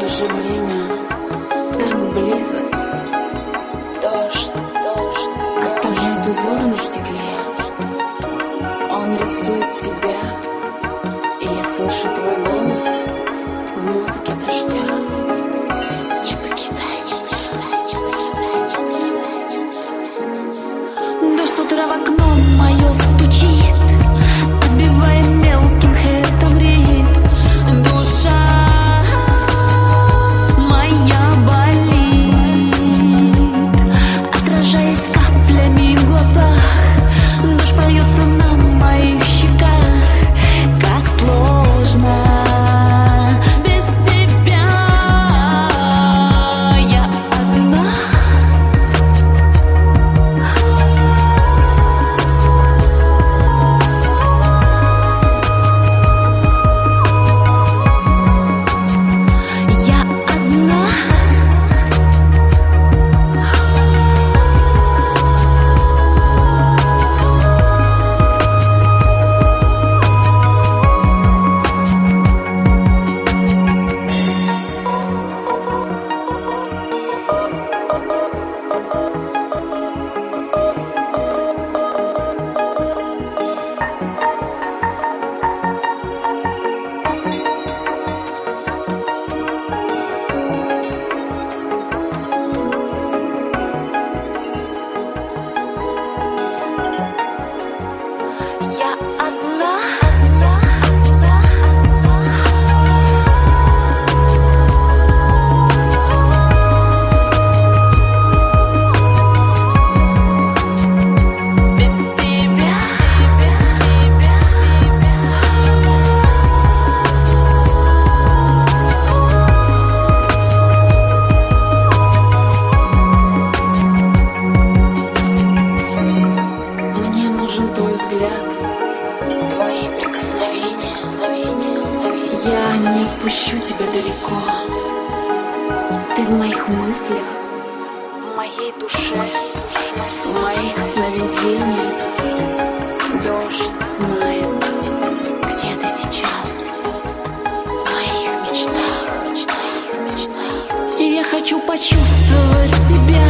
же время так близок. Дождь оставляет узор на стекле. Он рисует тебя, и я слышу твой голос в музыке дождя. Не покидай меня. Дождь с утра в окно мое стучит, отбивая мелким хэтом ритм. Душа моя болит, отражаясь каплями в глазах. Дождь польется на моих щеках. Как сложно без тебя, я одна. Я одна. Я одна. Без тебя. Мне нужен твой взгляд, твои прикосновения. Я не отпущу тебя далеко. Ты в моих мыслях, в моей душе, в моих сновидениях. Дождь знает, где ты сейчас, в моих мечтах. И я хочу почувствовать тебя.